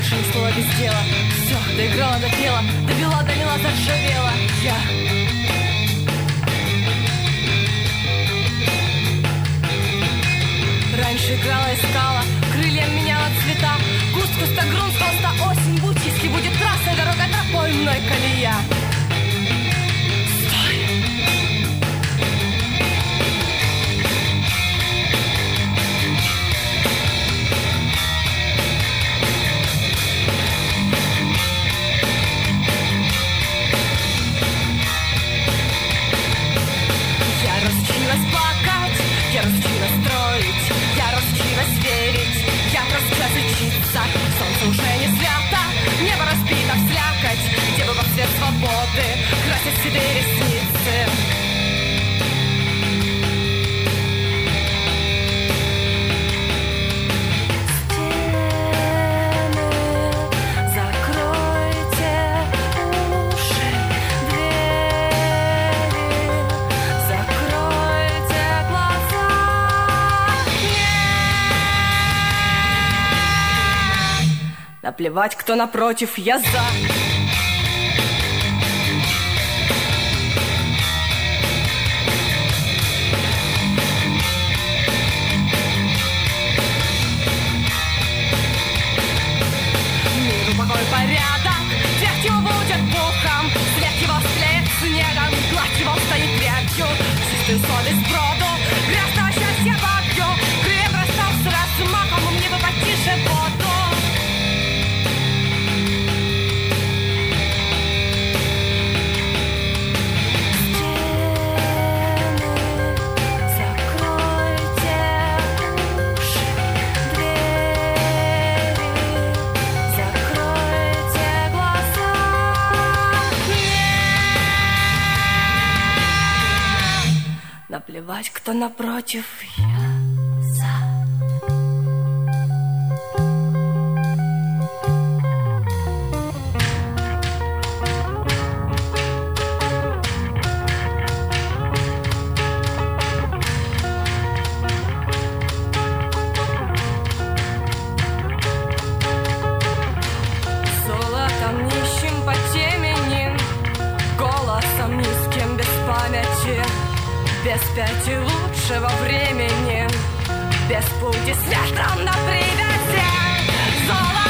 больше ни слова без дела. Все, доиграла, допела, довела, долила, заржавела. Я раньше играла, искала, крыльям меняла цвета. Куст, кустогрун, холста, осень, будь, если будет красная дорога, тропой мной колея. Солнце уже не свято, небо разбито в слякоть, где бы во цвет свободы красят седые ресницы. Стены, закройте уши, двери, закройте глаза. Наплевать, кто напротив, я за. Миру покой, порядок, твердь его будет пухом, след его склеит снегом, гладь его стоит прядью, чистую совесть броду, грязного счастья бабью, крыльям расстался размахом, мне бы потише воду. Наплевать, кто напротив, я за. Золотом нищим по темени, голосом низким без памяти, без пяти лучшего времени, без пути с ветром на привязи.